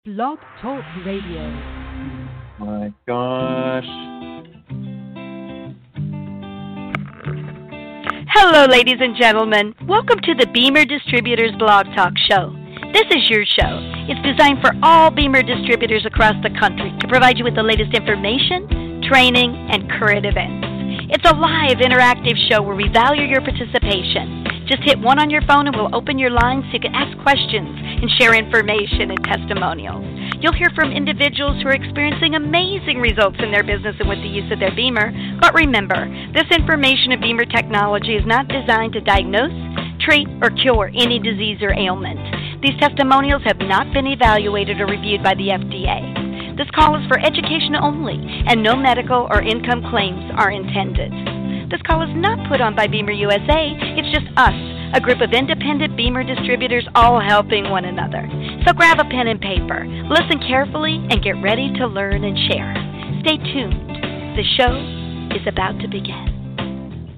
Blog Talk Radio. My gosh. Hello, ladies and gentlemen. Welcome to the Beamer Distributors Blog Talk Show. This is your show. It's designed for all Beamer distributors across the country to provide you with the latest information, training, and current events. It's a live, interactive show where we value your participation. Just hit 1 on your phone and we'll open your lines so you can ask questions and share information and testimonials. You'll hear from individuals who are experiencing amazing results in their business and with the use of their Beamer. But remember, this information of Beamer technology is not designed to diagnose, treat, or cure any disease or ailment. These testimonials have not been evaluated or reviewed by the FDA. This call is for education only, and no medical or income claims are intended. This call is not put on by Beamer USA. It's just us, a group of independent Beamer distributors all helping one another. So grab a pen and paper, listen carefully, and get ready to learn and share. Stay tuned. The show is about to begin.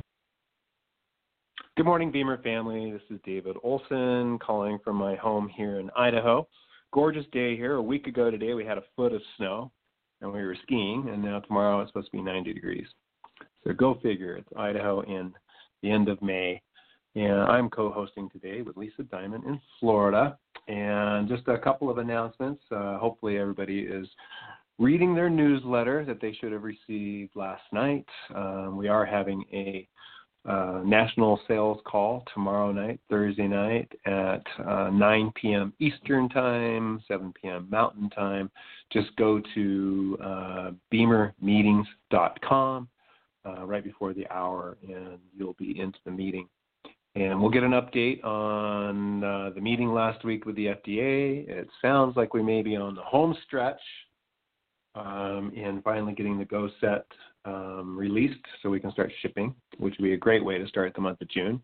Good morning, Beamer family. This is David Olson calling from my home here in Idaho. Gorgeous day here. A week ago today, we had a foot of snow, and we were skiing, and now tomorrow it's supposed to be 90 degrees. So go figure. It's Idaho in the end of May. And I'm co-hosting today with Lisa Diamond in Florida. And just a couple of announcements. Hopefully everybody is reading their newsletter that they should have received last night. We are having a national sales call tomorrow night, Thursday night at 9 p.m. Eastern Time, 7 p.m. Mountain Time. Just go to beamermeetings.com right before the hour, and you'll be into the meeting. And we'll get an update on the meeting last week with the FDA. It sounds like we may be on the home stretch and finally getting the Go Set released so we can start shipping, which would be a great way to start the month of June.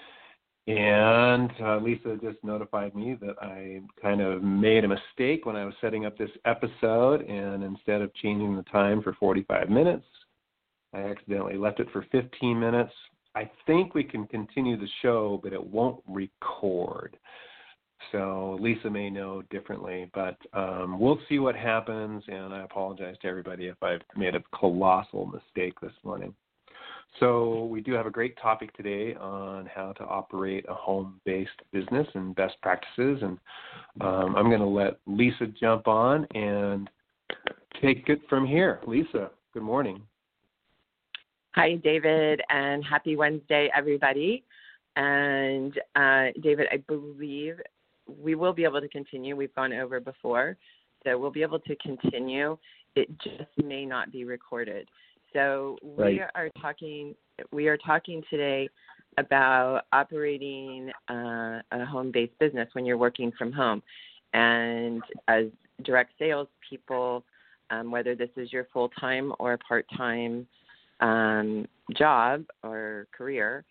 And Lisa just notified me that I kind of made a mistake when I was setting up this episode, and instead of changing the time for 45 minutes, I accidentally left it for 15 minutes. I think we can continue the show, but it won't record. So Lisa may know differently, but we'll see what happens, and I apologize to everybody if I've made a colossal mistake this morning. So we do have a great topic today on how to operate a home-based business and best practices, and I'm going to let Lisa jump on and take it from here. Lisa, good morning. Hi, David, and happy Wednesday, everybody. And David, I believe we will be able to continue. We've gone over before, so we'll be able to continue. It just may not be recorded. So we are talking today about operating a home-based business when you're working from home. And as direct sales people, whether this is your full-time or part-time job or career,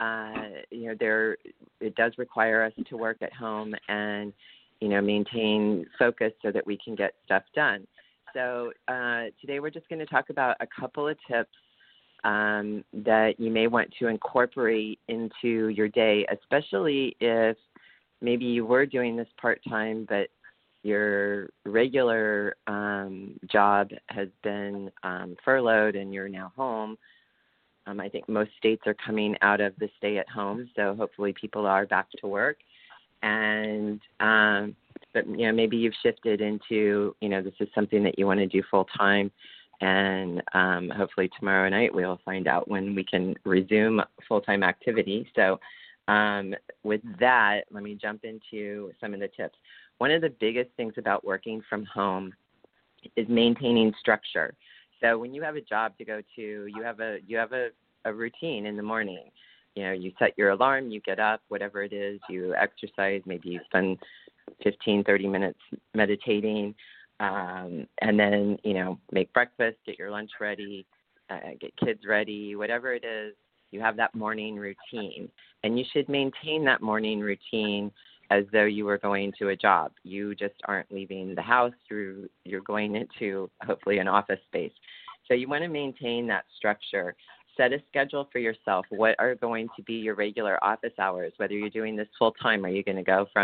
it does require us to work at home and, maintain focus so that we can get stuff done. So today we're just going to talk about a couple of tips that you may want to incorporate into your day, especially if maybe you were doing this part-time, but your regular job has been furloughed and you're now home. I think most states are coming out of the stay-at-home, so hopefully people are back to work. And but maybe you've shifted into this is something that you want to do full-time, and hopefully tomorrow night we'll find out when we can resume full-time activity. So with that, let me jump into some of the tips. One of the biggest things about working from home is maintaining structure. So when you have a job to go to, you have a routine in the morning. You set your alarm, you get up, whatever it is, you exercise, maybe you spend 15, 30 minutes meditating, and then, make breakfast, get your lunch ready, get kids ready, whatever it is, you have that morning routine. And you should maintain that morning routine as though you were going to a job. You just aren't leaving the house. You're going into, hopefully, an office space. So you want to maintain that structure. Set a schedule for yourself. What are going to be your regular office hours? Whether you're doing this full time, are you going to go from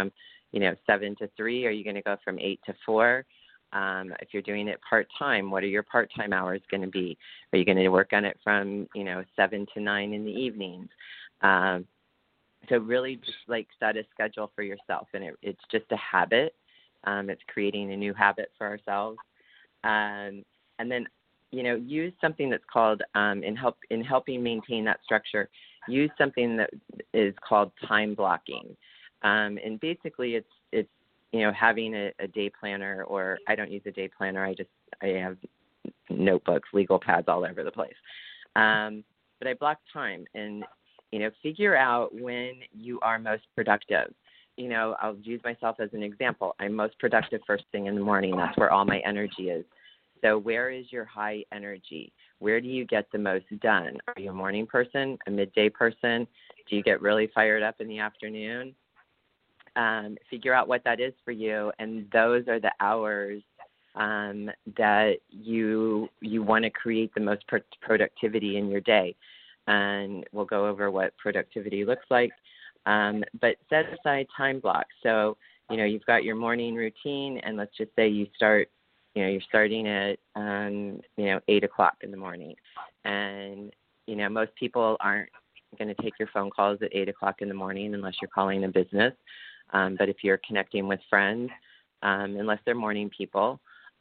7 to 3? Are you going to go from 8 to 4? If you're doing it part-time, what are your part-time hours going to be? Are you going to work on it from, 7 to 9 in the evenings? So really just like set a schedule for yourself, and it's just a habit. It's creating a new habit for ourselves. And then, use something that's called, in helping maintain that structure, use something that is called time blocking. And basically it's having a day planner, or I don't use a day planner. I have notebooks, legal pads all over the place. But I block time and, figure out when you are most productive. I'll use myself as an example. I'm most productive first thing in the morning. That's where all my energy is. So where is your high energy? Where do you get the most done? Are you a morning person, a midday person? Do you get really fired up in the afternoon? Figure out what that is for you, and those are the hours that you want to create the most productivity in your day. And we'll go over what productivity looks like. But set aside time blocks. So, you've got your morning routine, and let's just say you start, you're starting at, 8 o'clock in the morning. And, most people aren't going to take your phone calls at 8 o'clock in the morning unless you're calling a business. But if you're connecting with friends, unless they're morning people,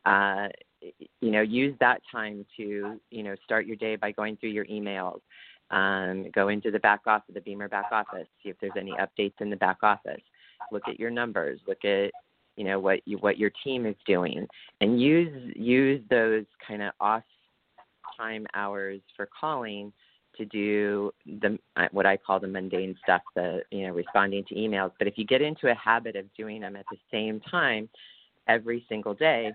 use that time to, start your day by going through your emails. Go into the back office, the Beamer back office, see if there's any updates in the back office. Look at your numbers. Look at, what your team is doing, and use those kind of off time hours for calling to do what I call the mundane stuff, responding to emails. But if you get into a habit of doing them at the same time every single day,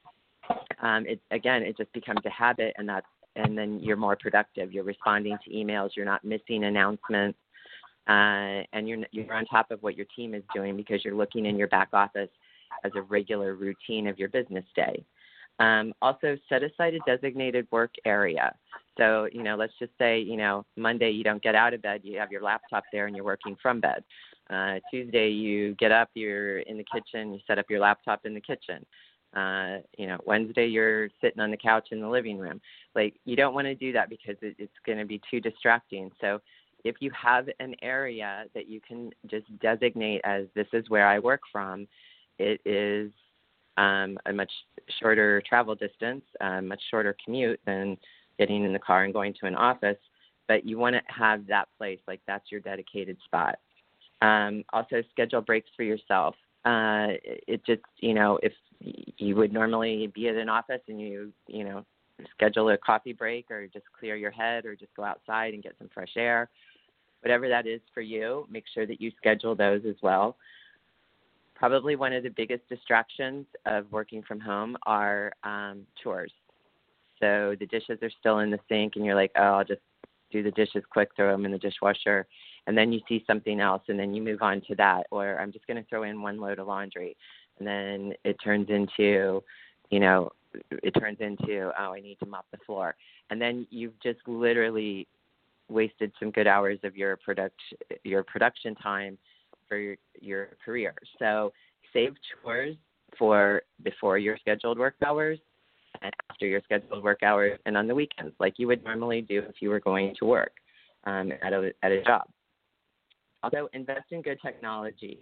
it just becomes a habit, and then you're more productive. You're responding to emails. You're not missing announcements, and you're on top of what your team is doing because you're looking in your back office as a regular routine of your business day. Also, set aside a designated work area. So, let's just say, Monday you don't get out of bed, you have your laptop there and you're working from bed. Tuesday you get up, you're in the kitchen, you set up your laptop in the kitchen. Wednesday you're sitting on the couch in the living room. Like, you don't want to do that because it's going to be too distracting. So if you have an area that you can just designate as this is where I work from, it is a much shorter travel distance, much shorter commute than getting in the car and going to an office, but you want to have that place, like that's your dedicated spot. Also, schedule breaks for yourself. It just, if you would normally be at an office and you schedule a coffee break or just clear your head or just go outside and get some fresh air, whatever that is for you, make sure that you schedule those as well. Probably one of the biggest distractions of working from home are chores. So the dishes are still in the sink and you're like, oh, I'll just do the dishes quick, throw them in the dishwasher. And then you see something else and then you move on to that. Or I'm just going to throw in one load of laundry. And then it turns into, oh, I need to mop the floor. And then you've just literally wasted some good hours of your production time for your career. So save chores for before your scheduled work hours and after your scheduled work hours and on the weekends, like you would normally do if you were going to work at a job. Also, invest in good technology.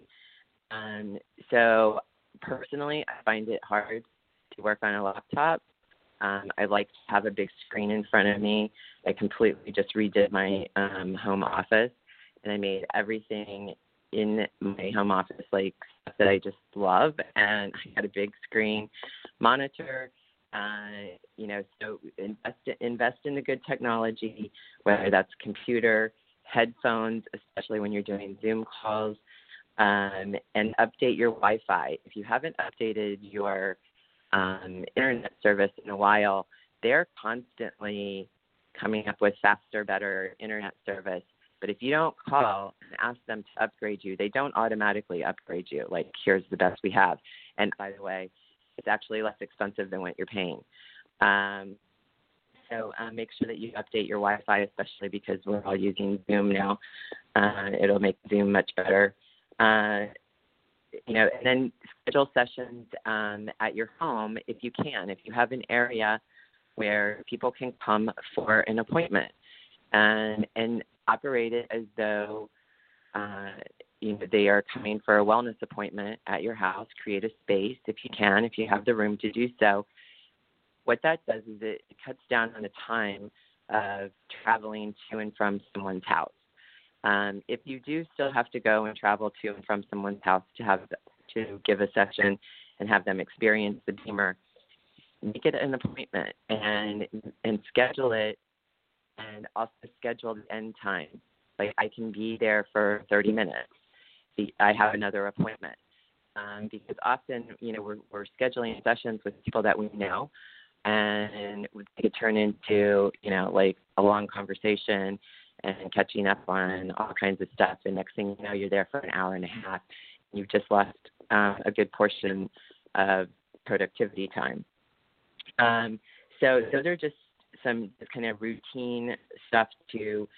So personally, I find it hard to work on a laptop. I like to have a big screen in front of me. I completely just redid my home office, and I made everything in my home office like stuff that I just love. And I had a big screen monitor. So invest in the good technology, whether that's computer, headphones, especially when you're doing Zoom calls, and update your Wi-Fi. If you haven't updated your internet service in a while, they're constantly coming up with faster, better internet service. But if you don't call and ask them to upgrade you, they don't automatically upgrade you. Like, here's the best we have. And by the way, it's actually less expensive than what you're paying. So make sure that you update your Wi-Fi, especially because we're all using Zoom now. It'll make Zoom much better. and then schedule sessions at your home if you can. If you have an area where people can come for an appointment, and operate it as though they are coming for a wellness appointment at your house. Create a space if you can, if you have the room to do so. What that does is it cuts down on the time of traveling to and from someone's house. If you do still have to go and travel to and from someone's house to give a session and have them experience the Beamer, make it an appointment and schedule it, and also schedule the end time. Like, I can be there for 30 minutes. I have another appointment. Because often, we're scheduling sessions with people that we know, and it could turn into, like a long conversation and catching up on all kinds of stuff. And next thing you know, you're there for an hour and a half. And you've just lost a good portion of productivity time. So those are just some kind of routine stuff to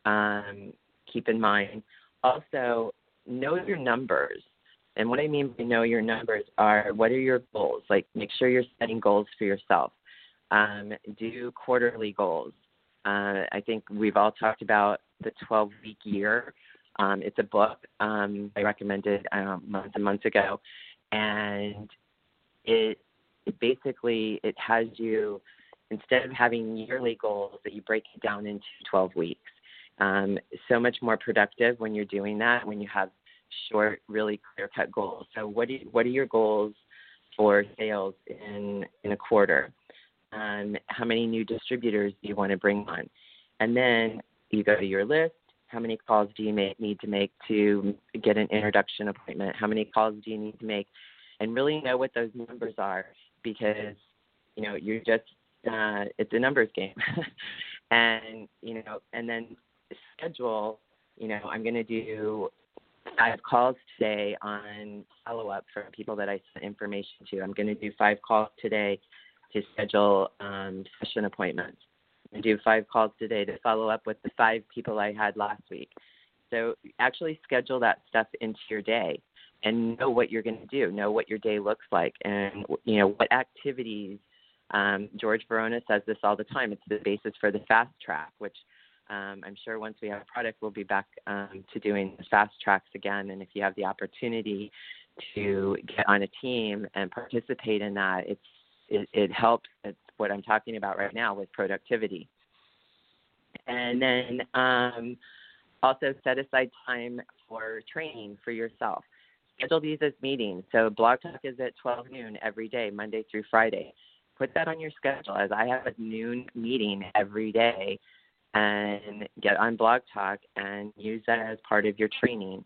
keep in mind. Also, know your numbers. And what I mean by know your numbers are, what are your goals? Like, make sure you're setting goals for yourself. Do quarterly goals. I think we've all talked about the 12-week year. It's a book I recommended months and months ago. And it basically has you, instead of having yearly goals, that you break it down into 12 weeks. So much more productive when you're doing that, when you have short, really clear-cut goals. So what are your goals for sales in a quarter? How many new distributors do you want to bring on? And then you go to your list. How many calls do you need to make to get an introduction appointment? How many calls do you need to make? And really know what those numbers are, because, you're just, it's a numbers game. And then schedule, I'm going to do 5 calls today on follow-up for people that I sent information to. I'm going to do 5 calls today to schedule session appointments. I'm going to do 5 calls today to follow up with the 5 people I had last week. So actually schedule that stuff into your day and know what you're going to do, know what your day looks like, and, what activities. George Verona says this all the time. It's the basis for the fast track, which I'm sure once we have a product, we'll be back to doing the fast tracks again. And if you have the opportunity to get on a team and participate in that, it helps. It's what I'm talking about right now with productivity. And then also set aside time for training for yourself. Schedule these as meetings. So Blog Talk is at 12 noon every day, Monday through Friday. Put that on your schedule, as I have a noon meeting every day, and get on Blog Talk and use that as part of your training.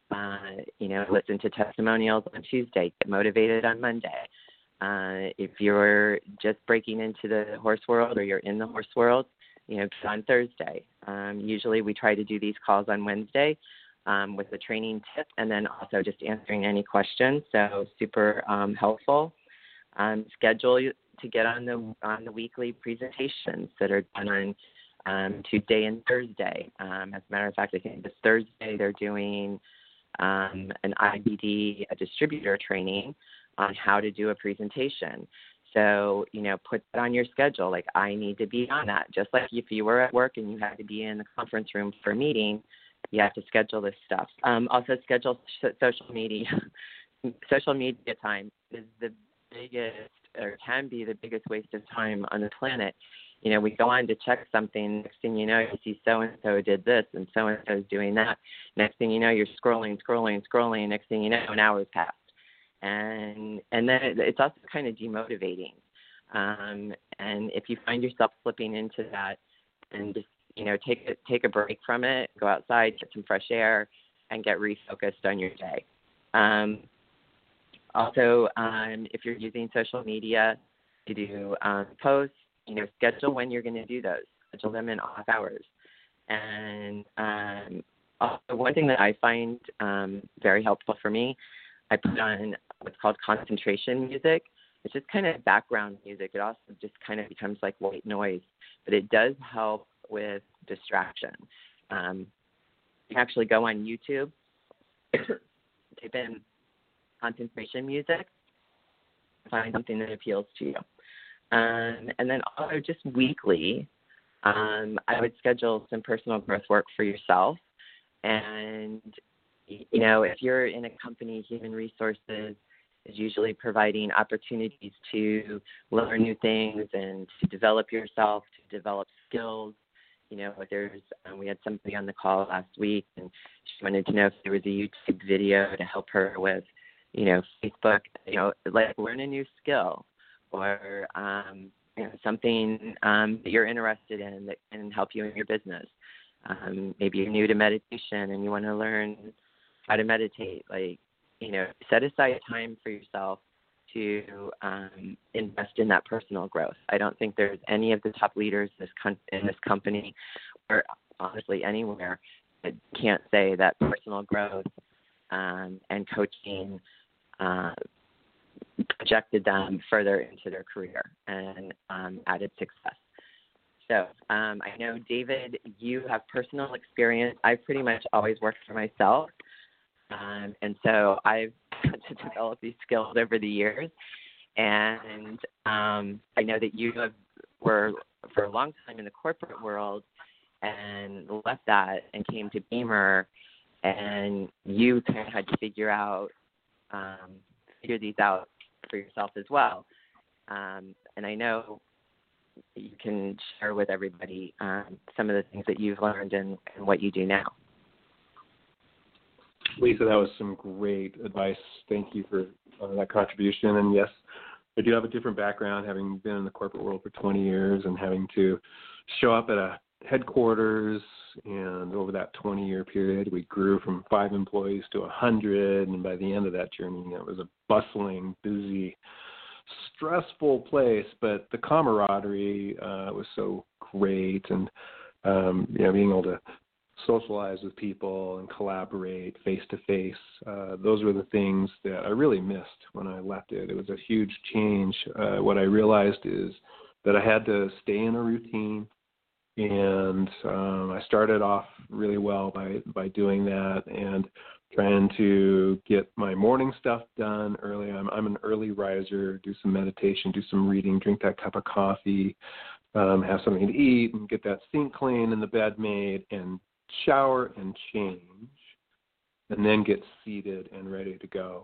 Listen to testimonials on Tuesday, get motivated on Monday. If you're just breaking into the horse world, or you're in the horse world, on Thursday. Usually we try to do these calls on Wednesday with the training tip, and then also just answering any questions. So super helpful. Schedule to get on the weekly presentations that are done on Tuesday and Thursday. As a matter of fact, I think this Thursday they're doing an IBD, a distributor training on how to do a presentation. So, put that on your schedule. Like, I need to be on that. Just like if you were at work and you had to be in the conference room for a meeting, you have to schedule this stuff. Also schedule social media. Social media time is the biggest, or can be the biggest waste of time on the planet. We go on to check something. Next thing you know, you see so-and-so did this and so-and-so is doing that. Next thing you know, you're scrolling. Next thing you know, an hour's passed. And then it's also kind of demotivating. And if you find yourself slipping into that, and just, take a break from it, go outside, get some fresh air, and get refocused on your day. Also, if you're using social media to do posts, schedule when you're going to do those. Schedule them in off hours. And also, one thing that I find very helpful for me, I put on what's called concentration music. It's just kind of background music. It also just kind of becomes like white noise, but it does help with distraction. You can actually go on YouTube, type in concentration music. Find something that appeals to you. And then also just weekly, I would schedule some personal growth work for yourself. And, you know, if you're in a company, human resources is usually providing opportunities to learn new things and to develop yourself, to develop skills. You know, we had somebody on the call last week, and she wanted to know if there was a YouTube video to help her with, you know, Facebook, you know, like learn a new skill or, you know, something that you're interested in that can help you in your business. Maybe you're new to meditation and you want to learn how to meditate. Like, you know, set aside time for yourself to invest in that personal growth. I don't think there's any of the top leaders in this company or honestly anywhere that can't say that personal growth and coaching projected them further into their career and added success. So I know, David, you have personal experience. I've pretty much always worked for myself. And so I've had to develop these skills over the years. And I know that you were for a long time in the corporate world and left that and came to Beamer, and you kind of had to figure these out for yourself as well. And I know you can share with everybody some of the things that you've learned and what you do now. Lisa, that was some great advice. Thank you for that contribution. And yes, I do have a different background, having been in the corporate world for 20 years and having to show up at a headquarters. And over that 20-year period, we grew from 5 employees to 100. And by the end of that journey, it was a bustling, busy, stressful place. But the camaraderie was so great. And, you know, being able to socialize with people and collaborate face-to-face, those were the things that I really missed when I left it. It was a huge change. What I realized is that I had to stay in a routine, and I started off really well by doing that and trying to get my morning stuff done early. I'm an early riser, do some meditation, do some reading, drink that cup of coffee, have something to eat, and get that sink clean and the bed made, and shower and change, and then get seated and ready to go.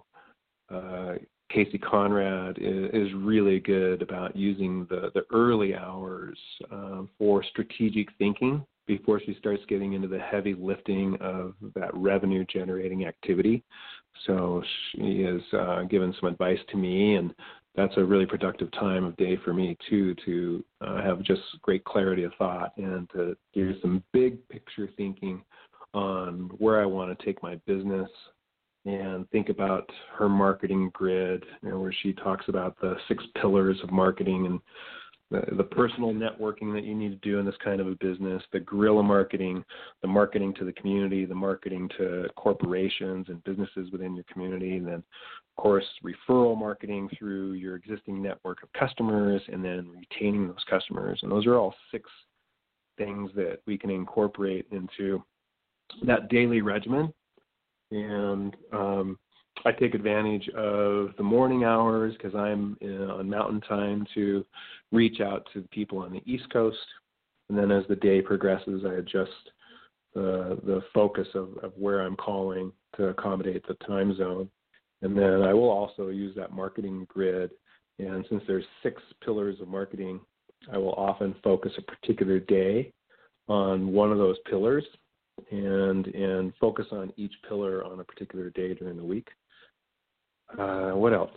Casey Conrad is really good about using the early hours for strategic thinking before she starts getting into the heavy lifting of that revenue-generating activity. So she has given some advice to me, and that's a really productive time of day for me, too, to have just great clarity of thought and to do some big picture thinking on where I want to take my business, and think about her marketing grid, you know, where she talks about the 6 pillars of marketing and the personal networking that you need to do in this kind of a business, the guerrilla marketing, the marketing to the community, the marketing to corporations and businesses within your community, and then, of course, referral marketing through your existing network of customers, and then retaining those customers. And those are all 6 things that we can incorporate into that daily regimen. And I take advantage of the morning hours because I'm on Mountain Time to reach out to people on the East Coast. And then as the day progresses, I adjust the focus of where I'm calling to accommodate the time zone. And then I will also use that marketing grid. And since there's 6 pillars of marketing, I will often focus a particular day on one of those pillars and focus on each pillar on a particular day during the week. What else?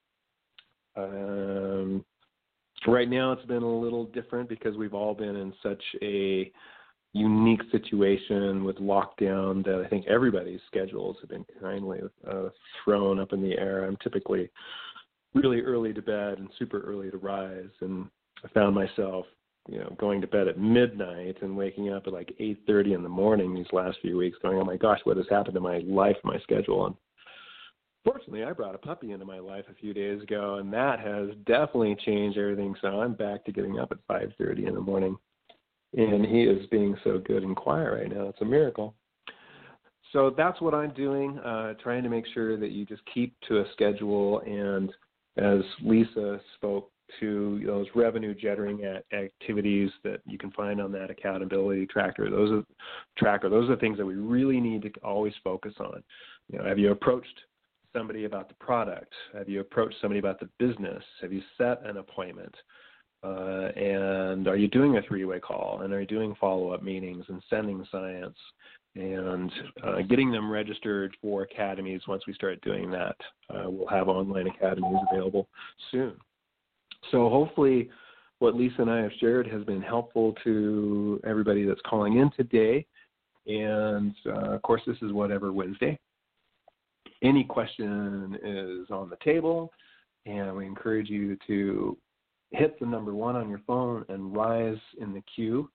Right now it's been a little different because we've all been in such a unique situation with lockdown that I think everybody's schedules have been kindly thrown up in the air. I'm typically really early to bed and super early to rise, and I found myself, you know, going to bed at midnight and waking up at like 8:30 in the morning these last few weeks going, oh my gosh, what has happened to my life, my schedule? And fortunately, I brought a puppy into my life a few days ago, and that has definitely changed everything. So I'm back to getting up at 5:30 in the morning, and he is being so good and quiet right now. It's a miracle. So that's what I'm doing, trying to make sure that you just keep to a schedule. And as Lisa spoke to, those revenue generating activities that you can find on that accountability tracker, those are the things that we really need to always focus on. Have you approached somebody about the product? Have you approached somebody about the business? Have you set an appointment? And are you doing a 3-way call? And are you doing follow-up meetings and sending science and getting them registered for academies? Once we start doing that, we'll have online academies available soon. So hopefully what Lisa and I have shared has been helpful to everybody that's calling in today. And, of course, this is Whatever Wednesday. Any question is on the table, and we encourage you to hit the number 1 on your phone and rise in the queue,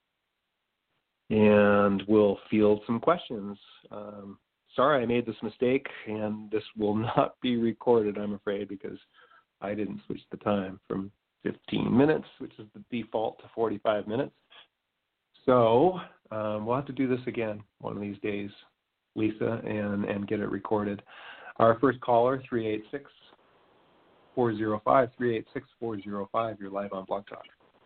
and we'll field some questions. Sorry I made this mistake, and this will not be recorded, I'm afraid, because I didn't switch the time from 15 minutes, which is the default, to 45 minutes. So we'll have to do this again one of these days, Lisa, and get it recorded. Our first caller, 386-405, you're live on Blog Talk.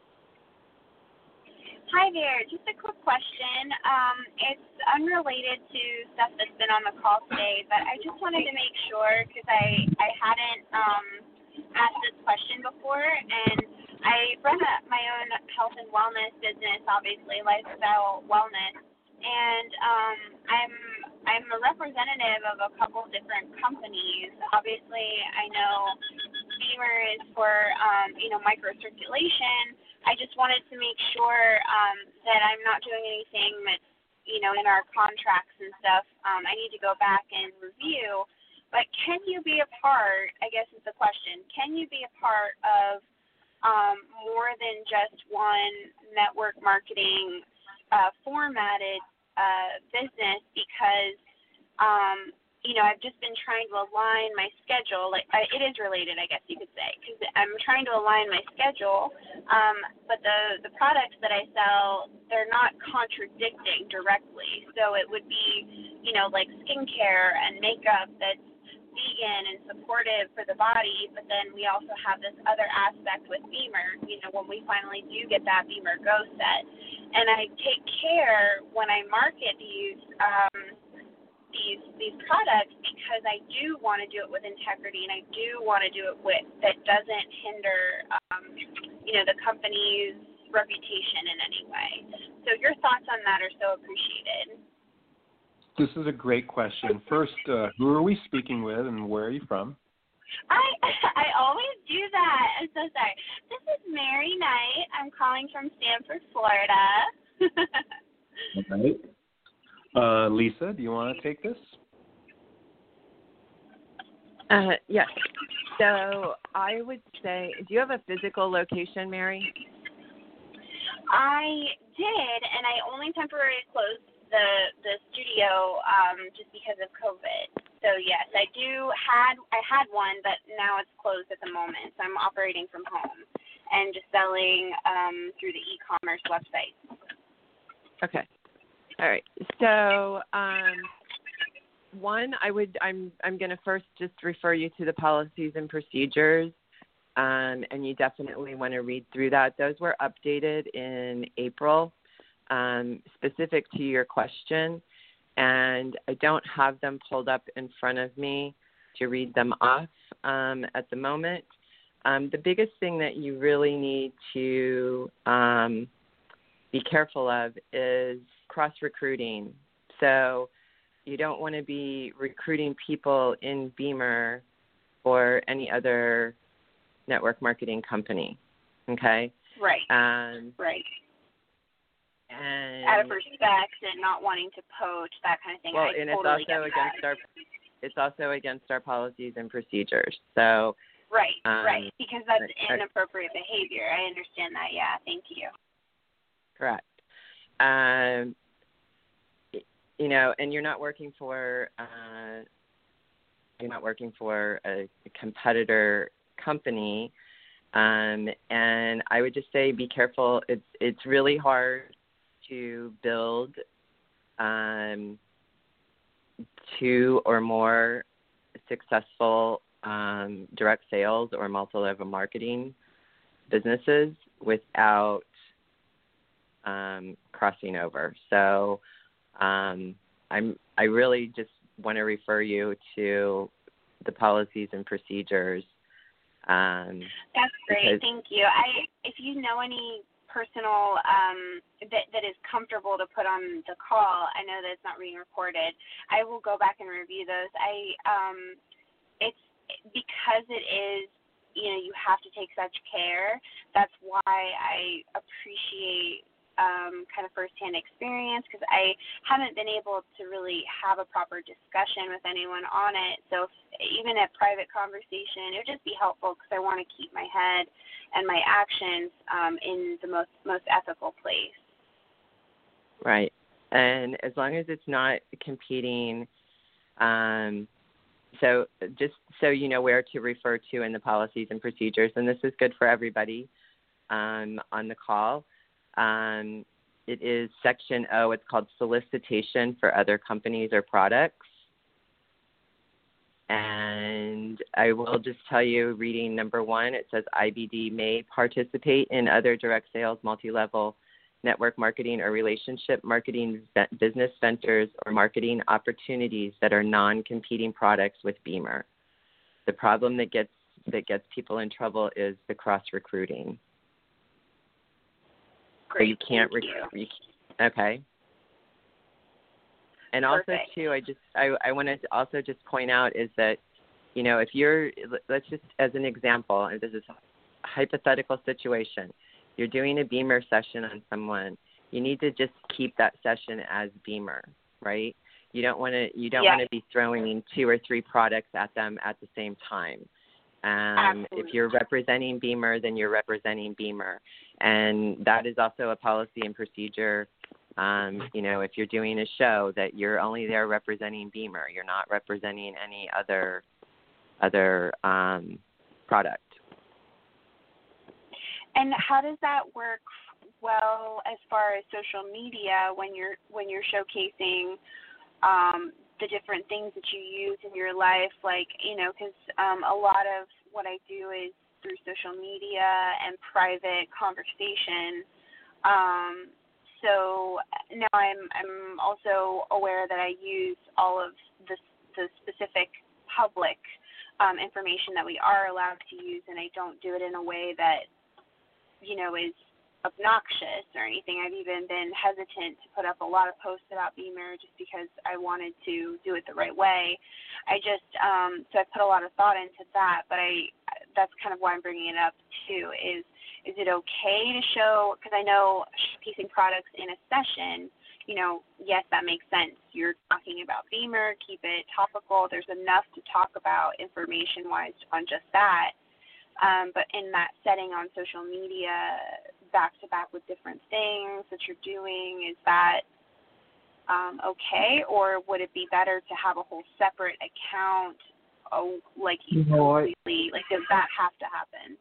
Hi there. Just a quick question. It's unrelated to stuff that's been on the call today, but I just wanted to make sure, because I hadn't asked this question before, and I run my own health and wellness business, obviously, lifestyle wellness, and I'm a representative of a couple different companies. Obviously, I know BEMER is for, microcirculation. I just wanted to make sure that I'm not doing anything that's, in our contracts and stuff. I need to go back and review. But can you be a part, I guess is the question, can you be a part of more than just one network marketing formatted business? Because, I've just been trying to align my schedule. It is related, I guess you could say, because I'm trying to align my schedule, but the products that I sell, they're not contradicting directly. So it would be, like skincare and makeup that's vegan and supportive for the body, but then we also have this other aspect with BEMER, when we finally do get that BEMER Go set. And I take care when I market these products, because I do want to do it with integrity, and I do want to do it that doesn't hinder, the company's reputation in any way. So your thoughts on that are so appreciated. This is a great question. First, who are we speaking with, and where are you from? I always do that. I'm so sorry. This is Mary Knight. I'm calling from Stanford, Florida. All right. Lisa, do you want to take this? Yes. So I would say, do you have a physical location, Mary? I did, and I only temporarily closed the studio just because of COVID. So yes, I had one, but now it's closed at the moment. So I'm operating from home and just selling through the e-commerce website. Okay. All right. So one, I'm going to first just refer you to the policies and procedures, and you definitely want to read through that. Those were updated in April. Specific to your question, and I don't have them pulled up in front of me to read them off at the moment. The biggest thing that you really need to be careful of is cross-recruiting. So you don't want to be recruiting people in BEMER or any other network marketing company, okay? Right. Right. And out of respect and not wanting to poach, that kind of thing. Well, I and totally it's also against our policies and procedures. So right, because that's inappropriate behavior. I understand that. Yeah, thank you. Correct. And you're not working for a competitor company. And I would just say be careful. It's really hard to build 2 or more successful direct sales or multi-level marketing businesses without crossing over. So I really just want to refer you to the policies and procedures. That's great. Thank you. If you know any personal that is comfortable to put on the call, I know that it's not being recorded. I will go back and review those. It's because it is, you have to take such care. That's why I appreciate kind of firsthand experience, because I haven't been able to really have a proper discussion with anyone on it. So even a private conversation, it would just be helpful, because I want to keep my head and my actions in the most ethical place. Right. And as long as it's not competing, so just so you know where to refer to in the policies and procedures, and this is good for everybody on the call. It is Section O. It's called Solicitation for Other Companies or Products. And I will just tell you, reading number 1, it says IBD may participate in other direct sales, multi-level network marketing or relationship marketing business ventures or marketing opportunities that are non-competing products with Beamer. The problem that gets people in trouble is the cross-recruiting. Great. So you can't okay. And also Perfect. too, I wanted to also just point out is that, if you're, let's just as an example, and this is a hypothetical situation, you're doing a Beamer session on someone, you need to just keep that session as Beamer, right? You don't want to be throwing 2 or 3 products at them at the same time. If you're representing Beamer, then you're representing Beamer. And that is also a policy and procedure, if you're doing a show, that you're only there representing Beamer. You're not representing any other product. And how does that work well as far as social media when you're showcasing the different things that you use in your life, because a lot of what I do is through social media and private conversation. So now I'm also aware that I use all of the specific public information that we are allowed to use, and I don't do it in a way that is obnoxious or anything. I've even been hesitant to put up a lot of posts about Beamer just because I wanted to do it the right way. So I put a lot of thought into that, but that's kind of why I'm bringing it up too, is it okay to show, because I know showcasing products in a session, yes, that makes sense. You're talking about Beamer, keep it topical. There's enough to talk about information-wise on just that. But in that setting on social media, back-to-back with different things that you're doing, is that okay? Or would it be better to have a whole separate account, completely, does that have to happen?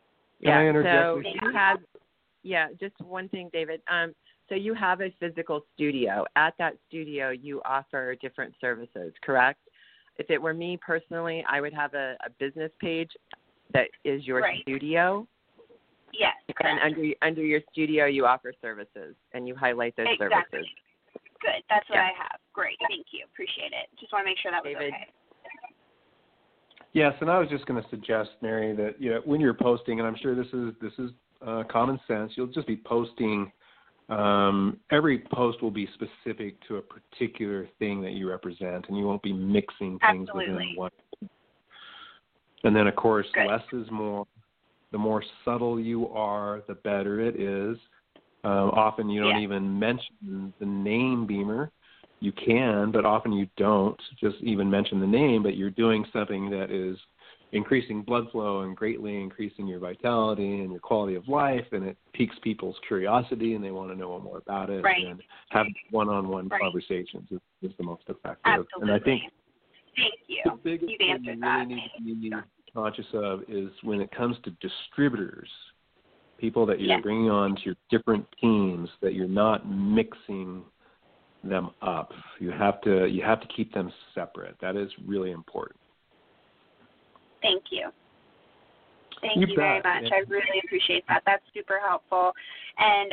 Just one thing, David. So you have a physical studio. At that studio, you offer different services, correct? If it were me personally, I would have a business page that is your studio. Yes. And under your studio, you offer services, and you highlight those services. Good. That's what I have. Great. Thank you. Appreciate it. Just want to make sure that was David. okay. Yes, and I was just going to suggest, Mary, that when you're posting, and I'm sure this is common sense, you'll just be posting. Every post will be specific to a particular thing that you represent, and you won't be mixing things within one. And then, of course, less is more. The more subtle you are, the better it is. Often you don't even mention the name Beamer. You can, but often you don't just even mention the name, but you're doing something that is increasing blood flow and greatly increasing your vitality and your quality of life, and it piques people's curiosity and they want to know more about it. And having one-on-one conversations is the most effective. Absolutely. And I think thank you. The biggest You've thing answered you that. really need to be conscious of is when it comes to distributors, people that you're bringing on to your different teams, that you're not mixing them up. You have to keep them separate. That is really important. Thank you. Thank You you very bet. much. I really appreciate that. That's super helpful. And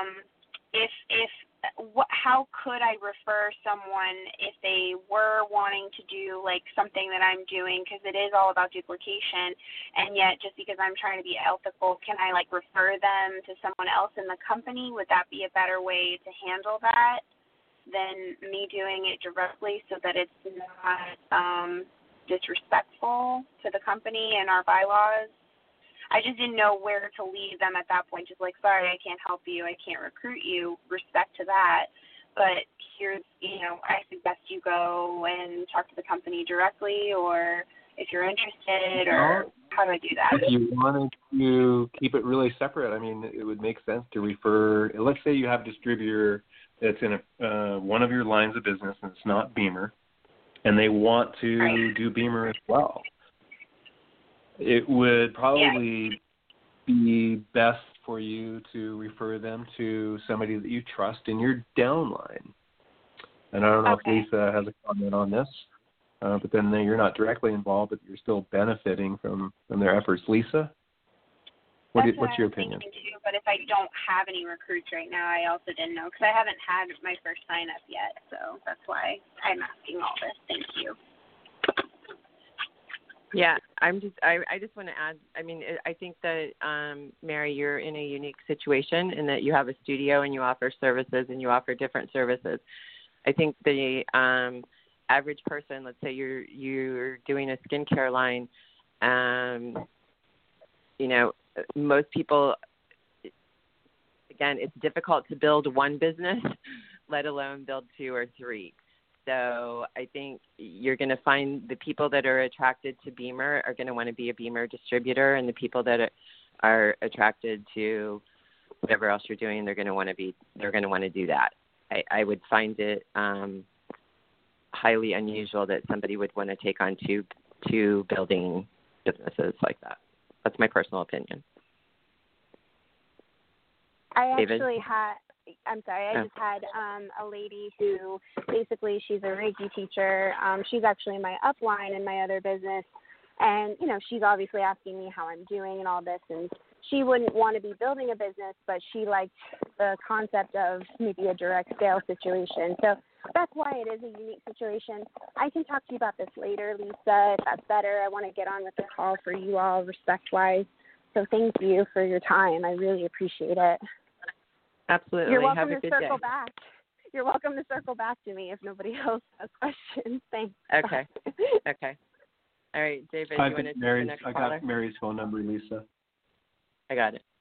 how could I refer someone if they were wanting to do like something that I'm doing, because it is all about duplication, and yet just because I'm trying to be ethical, can I like refer them to someone else in the company? Would that be a better way to handle that than me doing it directly, so that it's not disrespectful to the company and our bylaws? I just didn't know where to leave them at that point. Just like, sorry, I can't help you. I can't recruit you. Respect to that. But here's, I suggest you go and talk to the company directly, or if you're interested, or how do I do that? If you wanted to keep it really separate, I mean, it would make sense to refer. Let's say you have a distributor that's in one of your lines of business and it's not Beamer, and they want to do Beamer as well. It would probably be best for you to refer them to somebody that you trust in your downline. And I don't know if Lisa has a comment on this, but then you're not directly involved, but you're still benefiting from their efforts. Lisa, what's your opinion? Too, but if I don't have any recruits right now, I also didn't know, because I haven't had my first sign-up yet, so that's why I'm asking all this. Thank you. Yeah, I just want to add, I mean, I think that, Mary, you're in a unique situation in that you have a studio and you offer services and you offer different services. I think the average person, let's say you're doing a skincare line, most people, again, it's difficult to build one business, let alone build two or three. So I think you're going to find the people that are attracted to Beamer are going to want to be a Beamer distributor, and the people that are attracted to whatever else you're doing, they're going to want to do that. I would find it highly unusual that somebody would want to take on two building businesses like that. That's my personal opinion. I David? just had a lady who basically, she's a Reiki teacher. She's actually my upline in my other business. And, she's obviously asking me how I'm doing and all this. And she wouldn't want to be building a business, but she liked the concept of maybe a direct sale situation. So that's why it is a unique situation. I can talk to you about this later, Lisa, if that's better. I want to get on with the call for you all respect-wise. So thank you for your time. I really appreciate it. Absolutely. You're welcome Have a to good circle day. back. You're welcome to circle back to me if nobody else has questions. Thanks. Okay. Okay. All right, David, you want to take the next caller? I got Mary's phone number, Lisa. I got it.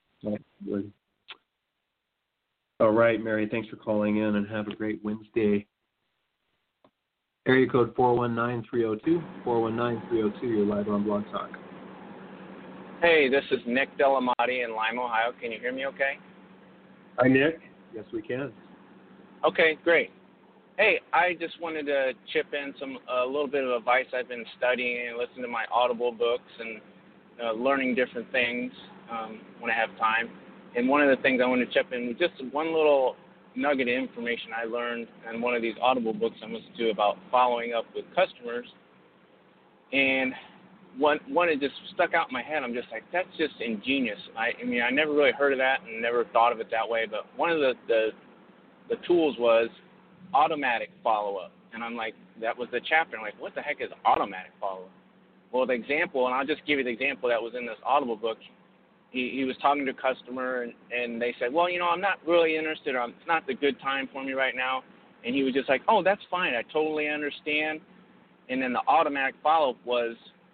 All right, Mary, thanks for calling in, and have a great Wednesday. Area code 419-302. 419-302, you're live on Blog Talk. Hey, this is Nick Delamati in Lima, Ohio. Can you hear me okay? Hi, Nick. Yes, we can. Okay, great. Hey, I just wanted to chip in a little bit of advice. I've been studying and listening to my Audible books and learning different things when I have time. And one of the things I want to chip in with just one little nugget of information I learned in one of these Audible books I listened to about following up with customers. And one that just stuck out in my head. I'm just like, that's just ingenious. I mean, I never really heard of that and never thought of it that way. But one of the tools was automatic follow-up. And I'm like, that was the chapter. I'm like, what the heck is automatic follow-up? Well, the example, and I'll just give you the example that was in this Audible book. He was talking to a customer, and they said, well, I'm not really interested, or it's not the good time for me right now. And he was just like, oh, that's fine. I totally understand. And then the automatic follow-up was,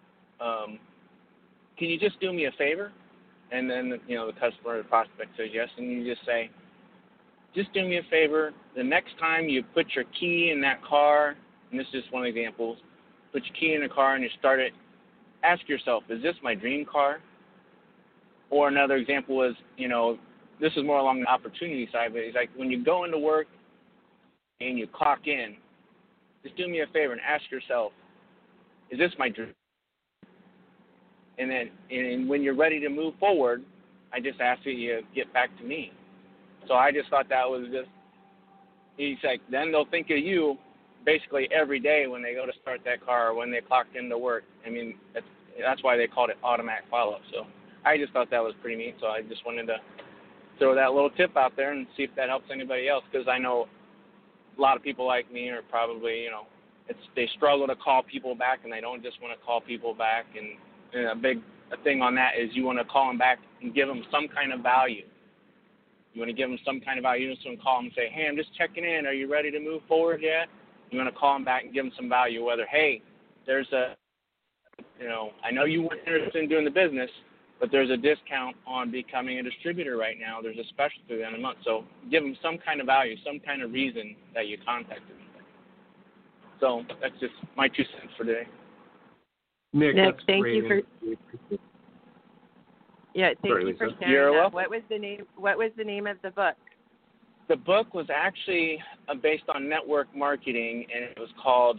can you just do me a favor? And then, the customer or the prospect says yes, and you just say, just do me a favor. The next time you put your key in that car, and this is just one of the examples, put your key in the car and you start it, ask yourself, is this my dream car? Or another example is, this is more along the opportunity side, but it's like when you go into work and you clock in, just do me a favor and ask yourself, is this my dream? And then when you're ready to move forward, I just ask that you get back to me. So I just thought that was just he's like, then they'll think of you basically every day when they go to start that car or when they clocked into work. I mean, that's why they called it automatic follow-up. So I just thought that was pretty neat. So I just wanted to throw that little tip out there and see if that helps anybody else, because I know a lot of people like me are probably, you know, they struggle to call people back, and they don't just want to call people back. And a big thing on that is you want to call them back and give them some kind of value. You want to give them some kind of value. You just want to call them and say, hey, I'm just checking in. Are you ready to move forward yet? You want to call them back and give them some value, whether, hey, there's I know you weren't interested in doing the business, but there's a discount on becoming a distributor right now. There's a special through the end of the month. So give them some kind of value, some kind of reason that you contacted them. So that's just my 2 cents for today. Nick, that's thank great. you for thank you for sharing You're that. welcome. What was the name of the book? The book was actually based on network marketing, and it was called,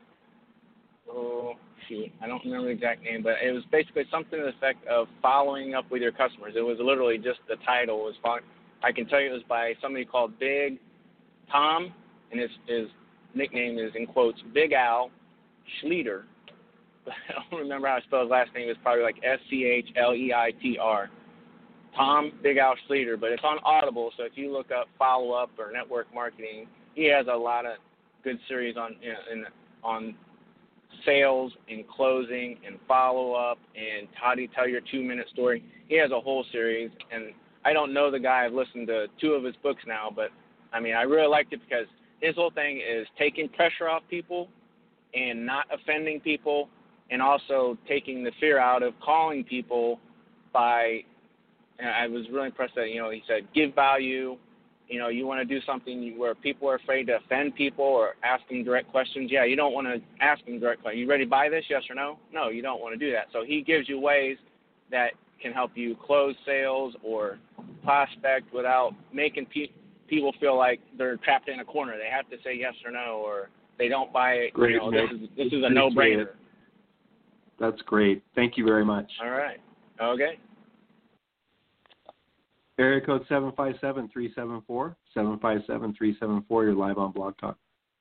I don't remember the exact name, but it was basically something to the effect of following up with your customers. It was literally just the title was I can tell you it was by somebody called Big Tom, and his nickname is, in quotes, Big Al Schleiter. I don't remember how to spell his last name. It's probably like Schleiter. Tom Big Al Schleiter, but it's on Audible, so if you look up follow-up or network marketing, he has a lot of good series on on sales and closing and follow-up and how do you tell your 2-minute story. He has a whole series, and I don't know the guy. I've listened to 2 of his books now, but, I mean, I really liked it because his whole thing is taking pressure off people and not offending people, and also taking the fear out of calling people by – and I was really impressed that, he said, give value. You want to do something where people are afraid to offend people or ask them direct questions. Yeah, you don't want to ask them direct questions. You ready to buy this, yes or no? No, you don't want to do that. So he gives you ways that can help you close sales or prospect without making people feel like they're trapped in a corner. They have to say yes or no, or they don't buy it. Great, this is a no-brainer. That's great. Thank you very much. All right. Okay. Area code 757-374. 757-374. You're live on Blog Talk.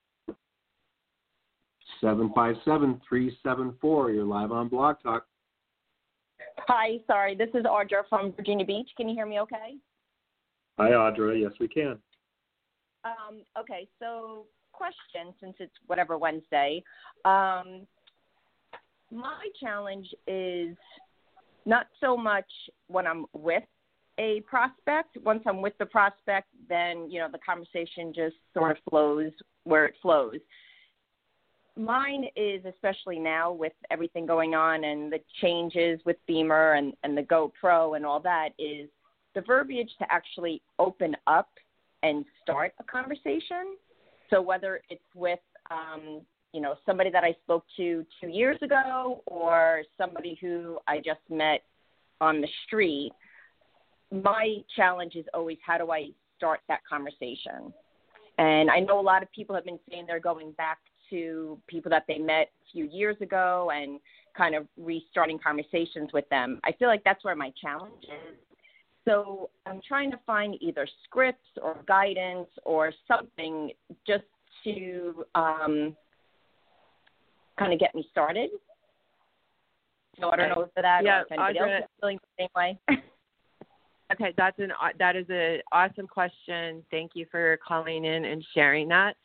757-374. You're live on Blog Talk. Hi, sorry. This is Audra from Virginia Beach. Can you hear me okay? Hi, Audra. Yes, we can. Okay, so question, since it's whatever Wednesday. My challenge is not so much when I'm with a prospect. Once I'm with the prospect, then, the conversation just sort of flows where it flows. Mine is, especially now with everything going on and the changes with Beamer and the GoPro and all that, is the verbiage to actually open up and start a conversation. So whether it's with, somebody that I spoke to 2 years ago or somebody who I just met on the street, my challenge is always, how do I start that conversation? And I know a lot of people have been saying they're going back to people that they met a few years ago and kind of restarting conversations with them. I feel like that's where my challenge is. So I'm trying to find either scripts or guidance or something just to kind of get me started. So I don't know for that or if anybody else is feeling the same way. Okay, that is an awesome question. Thank you for calling in and sharing that.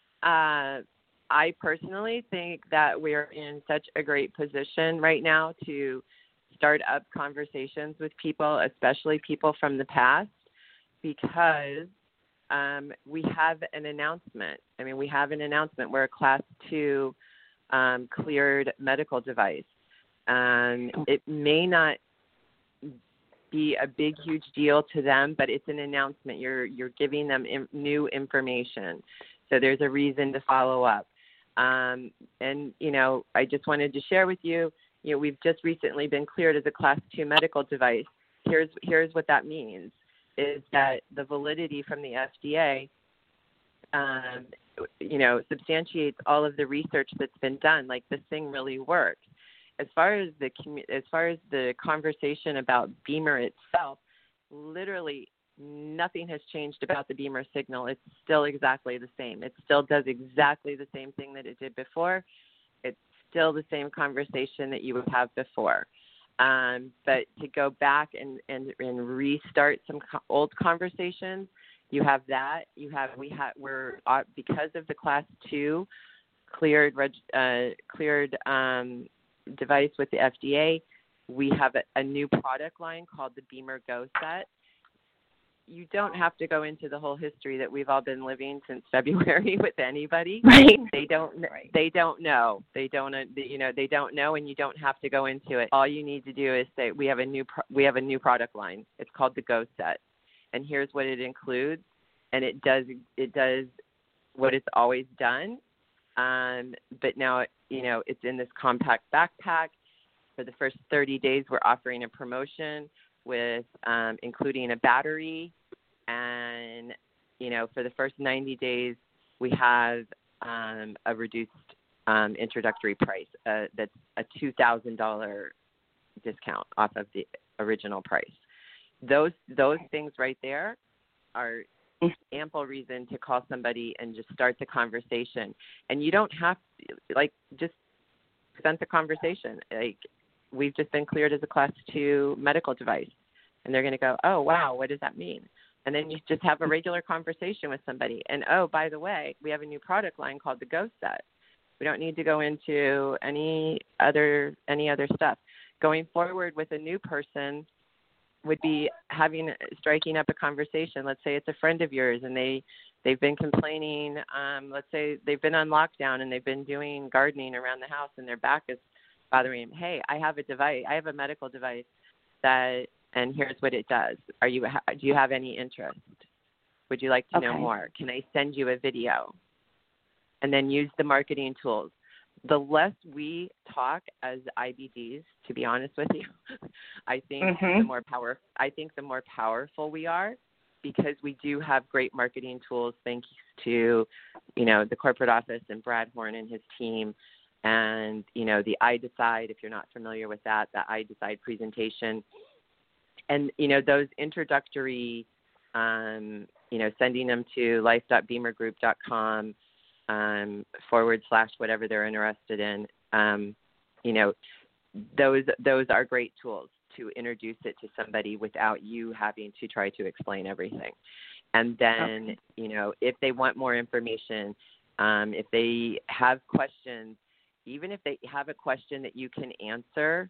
I personally think that we're in such a great position right now to start up conversations with people, especially people from the past, because we have an announcement. We have an announcement. We're a Class 2 cleared medical device. It may not be a big, huge deal to them, but it's an announcement. You're giving them new information. So there's a reason to follow up. I just wanted to share with you, we've just recently been cleared as a Class 2 medical device. Here's what that means, is that the validity from the FDA, substantiates all of the research that's been done. Like, this thing really works. As far as the conversation about Beamer itself, literally nothing has changed about the Beamer signal. It's still exactly the same. It still does exactly the same thing that it did before. It's still the same conversation that you would have before. But to go back and restart some old conversations, you have that. We're because of the Class 2 cleared device with the FDA. We have a new product line called the Beamer Go Set. You don't have to go into the whole history that we've all been living since February with anybody. Right. They don't know. They don't know, and you don't have to go into it. All you need to do is say we have a new product line. It's called the Go Set, and here's what it includes, and it does what it's always done. But now it's in this compact backpack. For the first 30 days, we're offering a promotion with including a battery, and for the first 90 days we have a reduced introductory price that's a $2,000 discount off of the original price. Those things right there are ample reason to call somebody and just start the conversation. And you don't have to, just start the conversation. We've just been cleared as a Class 2 medical device. And they're going to go, oh, wow, what does that mean? And then you just have a regular conversation with somebody. And, oh, by the way, we have a new product line called the Go Set. We don't need to go into any other stuff. Going forward with a new person would be striking up a conversation. Let's say it's a friend of yours and they've been complaining. Let's say they've been on lockdown and they've been doing gardening around the house and their back is bothering them. Hey, I have a device. I have a medical device and here's what it does. Do you have any interest? Would you like to know more? Can I send you a video? And then use the marketing tools. The less we talk as IBDs, to be honest with you, I think the more powerful we are, because we do have great marketing tools thanks to, the corporate office and Brad Horn and his team. And, the iDecide, if you're not familiar with that, the iDecide presentation. And, those introductory, sending them to life.beamergroup.com / whatever they're interested in, those are great tools to introduce it to somebody without you having to try to explain everything. And then, if they want more information, if they have questions, even if they have a question that you can answer,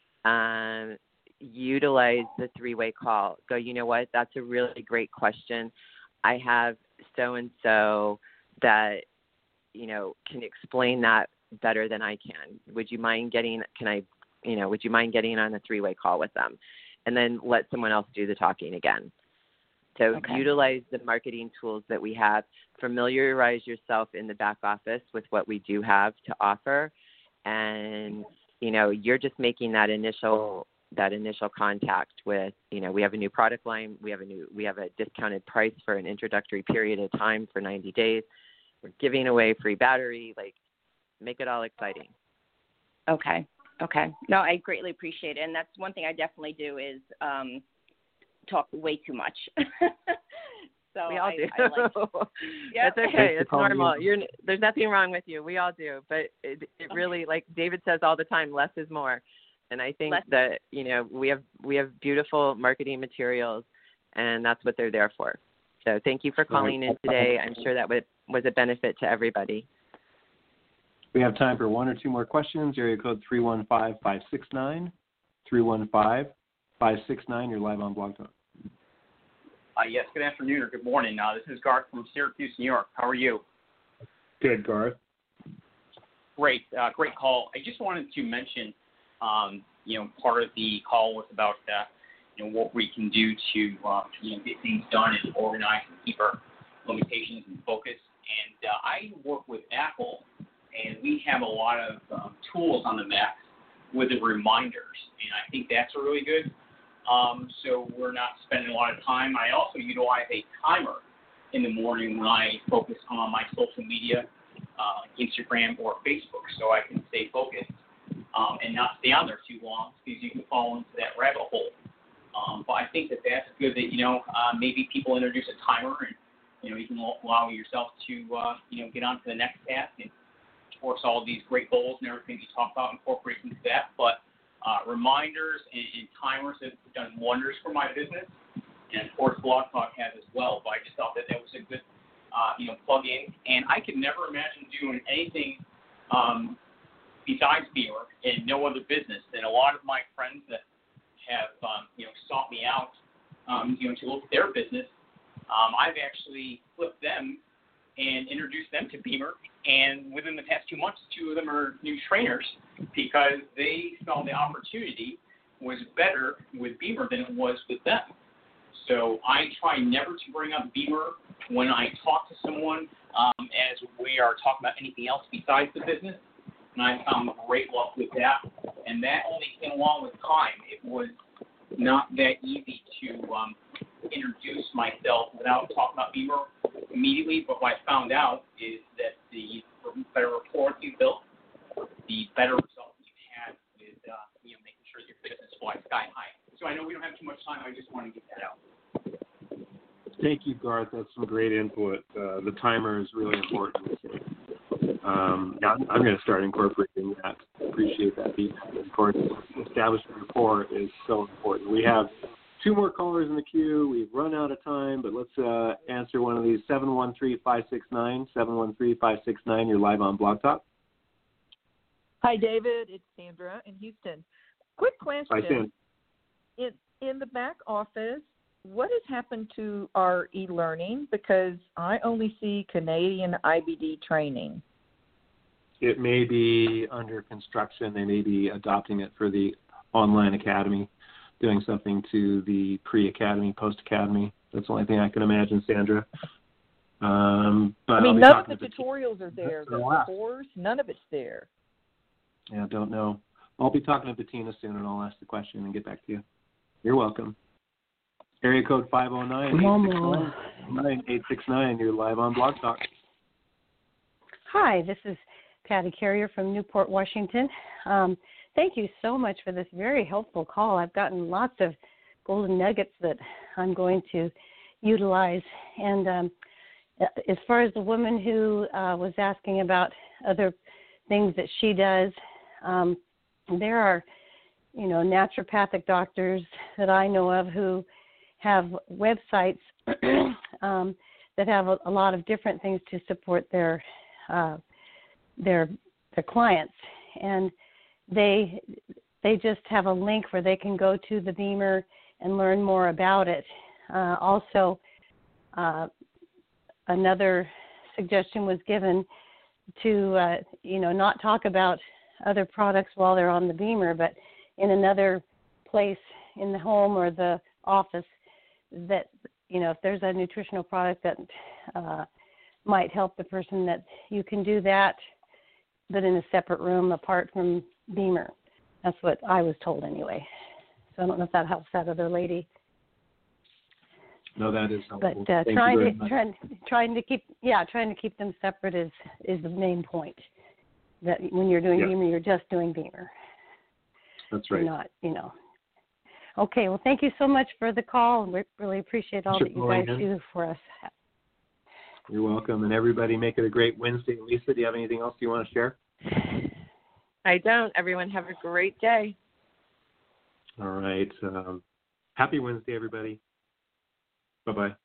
utilize the three-way call. Go, you know what? That's a really great question. I have so-and-so that, can explain that better than I can. Would you mind getting on a three-way call with them? And then let someone else do the talking again. So utilize the marketing tools that we have. Familiarize yourself in the back office with what we do have to offer. And, you're just making that initial contact with, we have a new product line. We have a discounted price for an introductory period of time for 90 days. We're giving away free battery, make it all exciting. Okay. No, I greatly appreciate it. And that's one thing I definitely do is talk way too much. So we all do. Yep. That's okay. It's normal. There's nothing wrong with you. We all do. But it really, like David says all the time, less is more. And I think that, we have beautiful marketing materials, and that's what they're there for. So thank you for calling in today. I'm sure that was a benefit to everybody. We have time for one or two more questions. Area code 315-569. 315-569. You're live on Blog Talk. Yes, good afternoon or good morning. This is Garth from Syracuse, New York. How are you? Good, Garth. Great call. I just wanted to mention, part of the call was about, what we can do to, get things done and organize and keep our limitations and focus. And I work with Apple, and we have a lot of tools on the Mac with the reminders, and I think that's really good. So we're not spending a lot of time. I also utilize a timer in the morning when I focus on my social media, Instagram or Facebook, so I can stay focused and not stay on there too long, because you can fall into that rabbit hole But I think that that's good that, maybe people introduce a timer and, you can allow yourself to, get on to the next task and, of course, all these great goals and everything you talk about incorporate into that. But reminders and timers have done wonders for my business. And, of course, Blog Talk has as well. But I just thought that was a good, plug-in. And I could never imagine doing anything besides Beamer and no other business. And a lot of my friends that have, sought me out, to look at their business, I've actually flipped them and introduced them to Beamer. And within the past 2 months, 2 of them are new trainers because they felt the opportunity was better with Beamer than it was with them. So I try never to bring up Beamer when I talk to someone as we are talking about anything else besides the business. And I found great luck with that. And that only came along with time. It was not that easy to introduce myself without talking about Beamer immediately. But what I found out is that the better rapport you built, the better results you had with making sure your business flies sky high. So I know we don't have too much time. I just want to get that out. Thank you, Garth. That's some great input. The timer is really important. I'm going to start incorporating that. Appreciate that feedback. Of course, establishing rapport is so important. We have 2 more callers in the queue. We've run out of time, but let's answer one of these. 713-569, 713-569. You're live on Blog Talk. Hi, David. It's Sandra in Houston. Quick question. Hi, Sandra. In the back office, what has happened to our e-learning? Because I only see Canadian IBD training. It may be under construction. They may be adopting it for the online academy, doing something to the pre-academy, post-academy. That's the only thing I can imagine, Sandra. But none of the tutorials are there. The course, none of it's there. Yeah, don't know. I'll be talking to Bettina soon, and I'll ask the question and get back to you. You're welcome. Area code 509-869. You're live on Blog Talk. Hi, this is Patty Carrier from Newport, Washington. Thank you so much for this very helpful call. I've gotten lots of golden nuggets that I'm going to utilize. And as far as the woman who was asking about other things that she does, there are, naturopathic doctors that I know of who have websites that have a lot of different things to support their clients, and they just have a link where they can go to the Beamer and learn more about it. Also, another suggestion was given to not talk about other products while they're on the Beamer, but in another place in the home or the office that, if there's a nutritional product that might help the person, that you can do that, but in a separate room apart from Beamer. That's what I was told anyway. So I don't know if that helps that other lady. No, that is helpful. But trying to keep them separate is the main point. That when you're doing Beamer, you're just doing Beamer. That's right. You're not, Okay, well, thank you so much for the call. We really appreciate all that you guys do for us. You're welcome. And everybody make it a great Wednesday. Lisa, do you have anything else you want to share? I don't. Everyone have a great day. All right. Happy Wednesday, everybody. Bye-bye.